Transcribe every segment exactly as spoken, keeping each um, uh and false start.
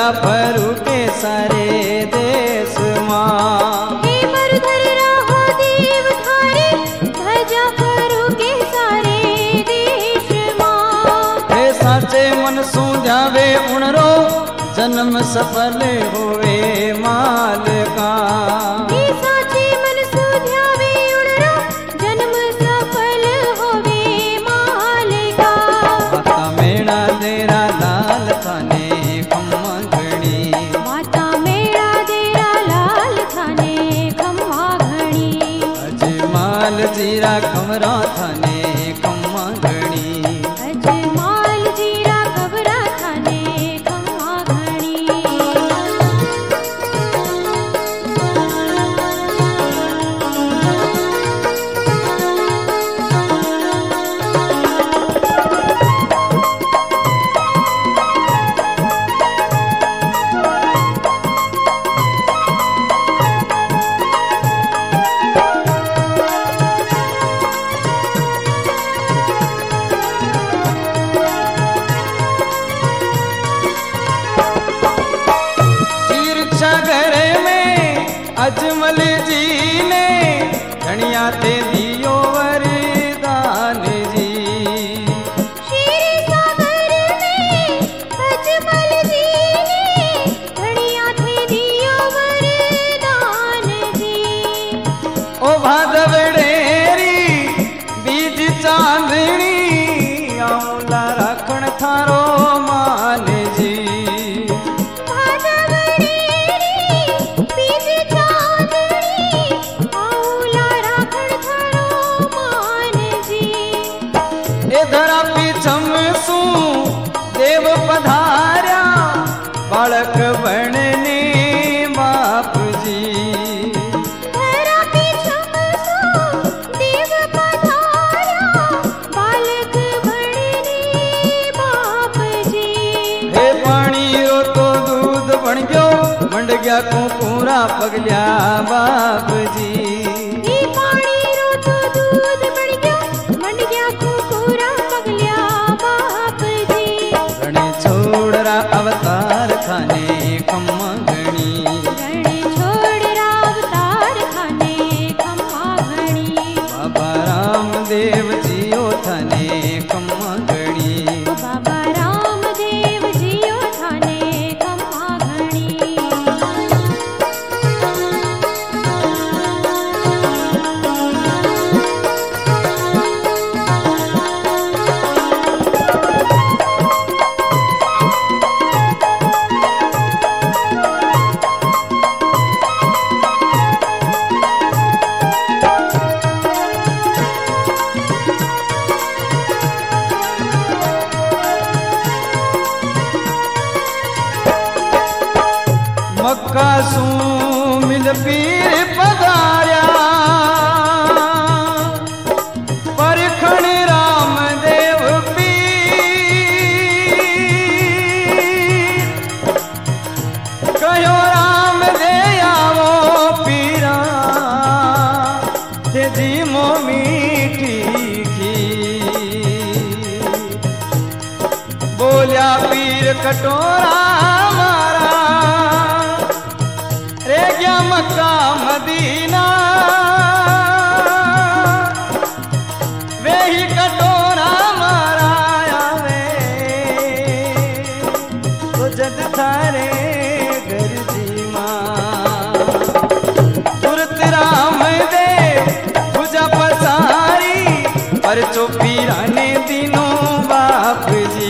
जाफरू के सारे देश माँ। हे मरुधर राहो देव थारे जाफरू के सारे देश माँ। हे साचे मन सू जावे उणरो जन्म सफल होवे माल का। हे साचे मन सू ध्यावे उणरो जन्म सफल होवे माल का। माता मेणा तेरा लाल थाने खम्मा घणी। माता मेणा तेरा लाल थाने खम्मा घणी। अजमाल जीरा कमरा थाने खम्मा घणी। अजमाल जीरा कबरा थाने खम्मा घणी। अजमल जी ने धनिया ते दियो वरदान जी। क्षीर सागर में अजमल जी ने धनिया ते दियो वरदान जी। ओ भादवड़ेरी बीज चांदनी आऊला राखण थारो मान जी। धरा पीछम सू देव पधार्या बालक बनने बाप जी। धरा पीछम सू देव पधार्या बालक बनने बाप जी। हे पानी रो तो दूध बन गयो मंड गया कुकूरा पगल्या बाप जी। हे पानी रो तो दूध बन गयो मंड गया कुकूरा पगल्या बाप जी। रण छोड़रा अवतार खाने खम्मा घणी। रण छोड़रा अवतार खाने खम्मा घणी। बाबा रामदेव जियो थाने खम्मा घणी। बाबा रामदेव जियो थाने खम्मा घणी। मक्का सू मिल पीर पधार्या परखण रामदेव पीर। कहो राम दे आवो पीरा ते जी मो मीठी खीर। बोलिया पीर कटोरा मारा रे गया मक्का मदीना। वे ही कटोरा मारा आवे तो जद थारे घर जी माँ। तुरत राम दे पूजा पसारी पर चौपीरा ने दिनों बाप जी।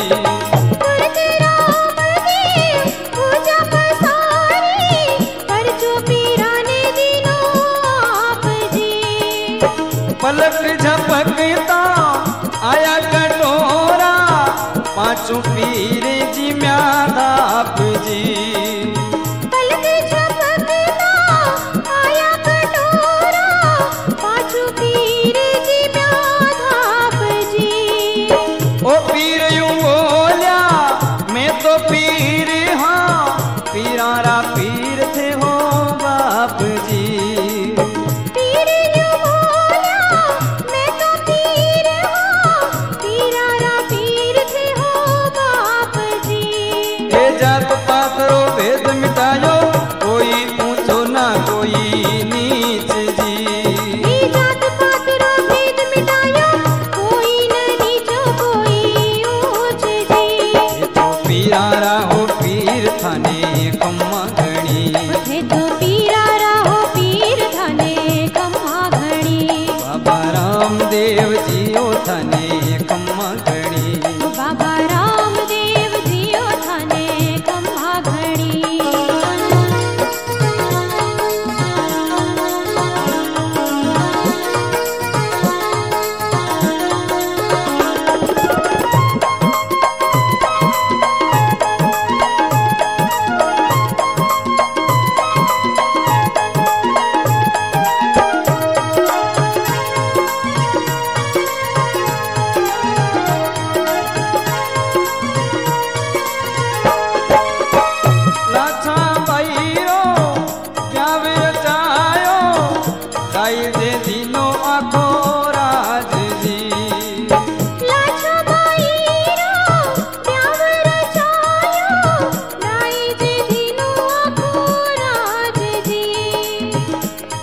पलक झपकता आया कटोरा पांचों पीर जी म्यादाप जी। पलक झपकता आया कटोरा पांचों पीर जी म्यादाप जी। ओ पीर यूं बोलिया मैं तो पीर हाँ पीरारा पीर थे हो बाप जी। जात पा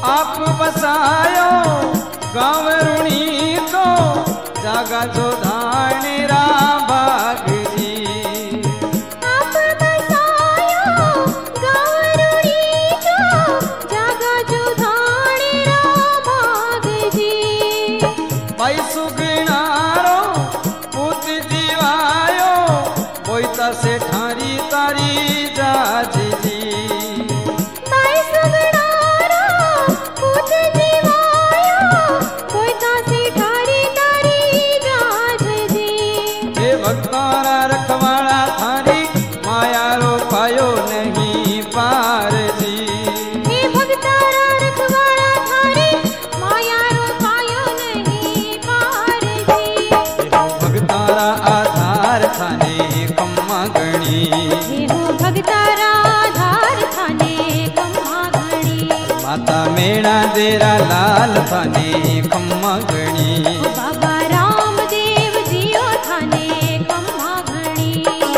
आप बसायो गाँव रुणी तो जागा जो धानेरा भाग जी। आप बसायो गाँव रुणी तो जागा जो धानेरा भाग जी। भाई सुगनारो पुत जीवायो बोईता से ठारी तारी जाज जी। भाई सुगनारो पुत जीवायो बोईता से ठारी तारी जाज जी। हे भक्तारा रखवाड़ा थारी माया रो पायो नहीं पार जी। हे भक्तारा रखवाड़ा थारी माया रो पायो नहीं पार जी। भक्तारा आधार थाने कम्मा गणी। हे हो भक्तारा आधार थाने कम्मा घणी। माता मेणा देरा लाल थाने कम्मा गणी। बाबा रामदेव जियो थाने कम्मा घणी।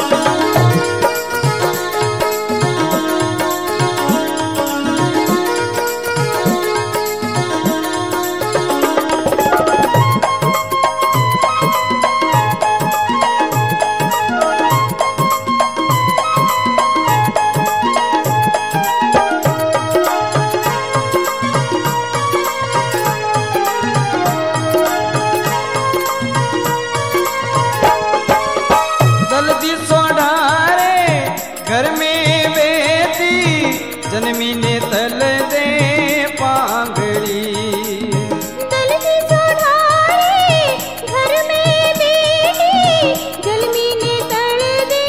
जल्दी सोडारे घर में बेटी जन्मी ने तल दे पांगड़ी। दलजी सोढ़ारे घर में बेटी जलमी ने तल दे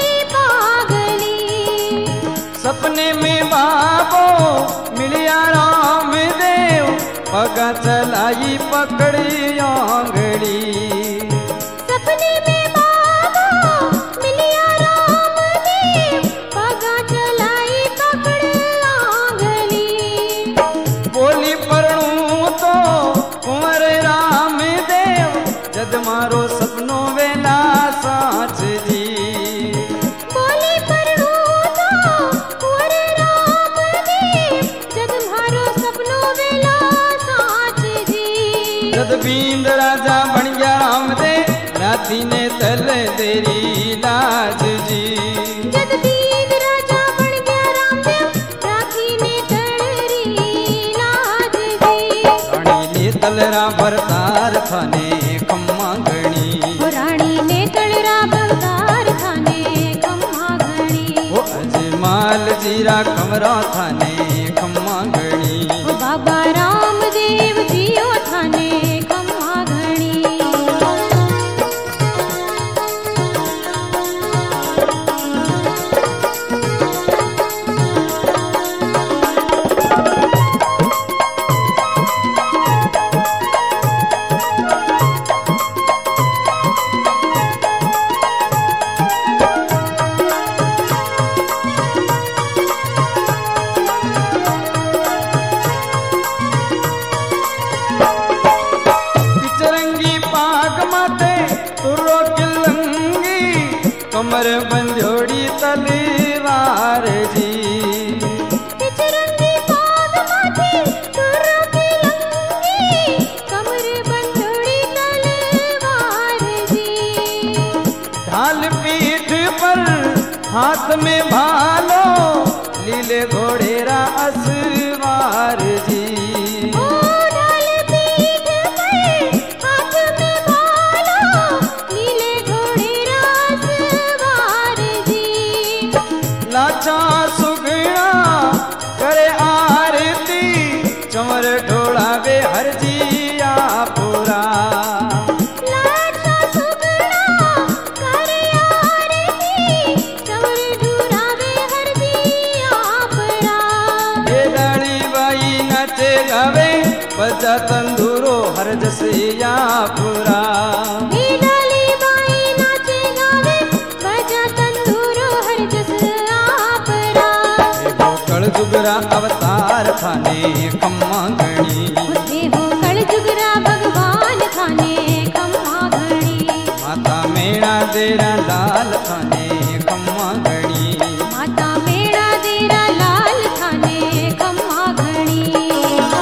पागली। सपने में बाबो मिलिया राम देव पगा चलाई पकड़ी आंगड़ी। सपने में बाबा मिलिया रामदेव पगा चलाई पकड़ आंगली। बोली परणू तो कुंवर राम देव जद मारो सपनो वेला साच जी। बोली परणू तो कुंवर रामदेव जद मारो सपनो वेला साच जी। जद बींद राजा बन गया राम दे राती ने तल तेरी लाज जी। जद बींद राजा बन गया रामदेव राखी ने तलरी लाज जी। रानी ने तलरा भरतार थाने कम्मा गणी। वो रानी ने तलरा बलदार थाने कम्मा घणी। वो अजमाल जीरा कमरा थाने कम्मा गणी। वो बाबा रामदेव जियो थाने कम्मा घणी। पिचरंगी पाग माते तुरो किलंगी कमर बंजोड़ी तलवार जी। पिचरंगी पाग माथे तुरो की लंगी कमर बंधोड़ी तलवार जी। ढाल पीठ पर हाथ में भालो लीले घोड़ेरा असवार जी। ओ ढाल पीठ पर हाथ में भालो नीले घोड़े रास वार जी। लाचा सुगना करे आरती चमर ढोलावे हर जिया पूरा। लाचा सुगना करे आरती चवर ढूरावे हर दिया परा। ये डाली बाई नाचे गावे बजा तंदूरो हर जसिया पूरा। हे डाली बाई नाचे गावे बजा तंदूरो हर जस आपरा। कल जुगरा अवतार थाने कम्मा गणी। उठे हो कल जुगरा भगवान थाने कम्मा घणी। माता मेणा देरा लाल थाने कम्मा गणी। माता मेणा देरा लाल थाने कम्मा घणी।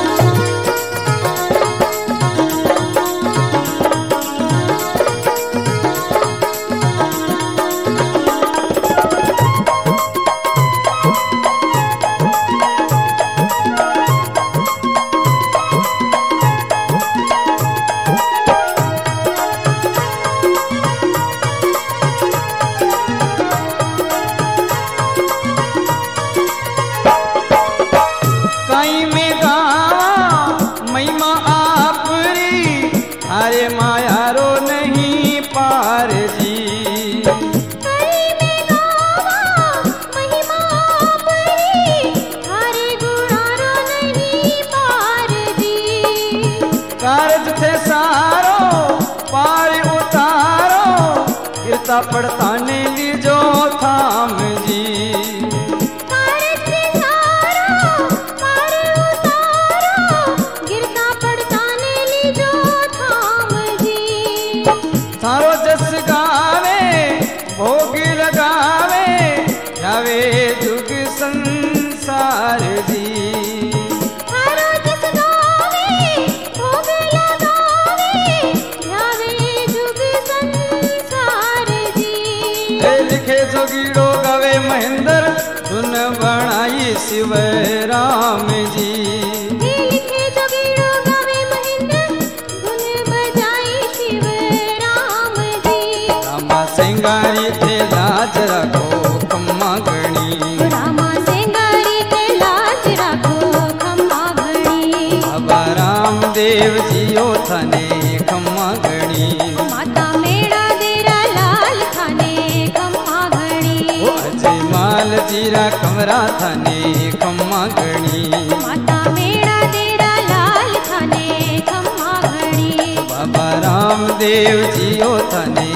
गिरता पड़ता ने लीजो थाम जी। कारज सारा पार उतारो, गिरता पड़ता ने लीजो थाम जी। थारो जस गावे भोग लगावे, जावे जुग संसार जी। थारो जस गावे भोग लगावे, जावे जुग संसार जी। ए लिखे जोगीड़ो गावे महेंद्र, धुन बनाई शिव राम जी। हे लिखे जोगीड़ो गावे महेंद्र, धुन बजाई शिव राम जी। रामा सिंगारी थे लाज रखो खम्मा गणी, रामा सिंगारी ते लाज राखो खम्मा घणी। बाबा रामदेव जियो थने खम्मा गणी, माता मेड़ा देरा लाल थाने खम्मा घणी। ओ अजय माल जीरा कमरा थने खम्मा गणी, माता मेड़ा देरा लाल थाने खम्मा घणी। बाबा रामदेव जियो थने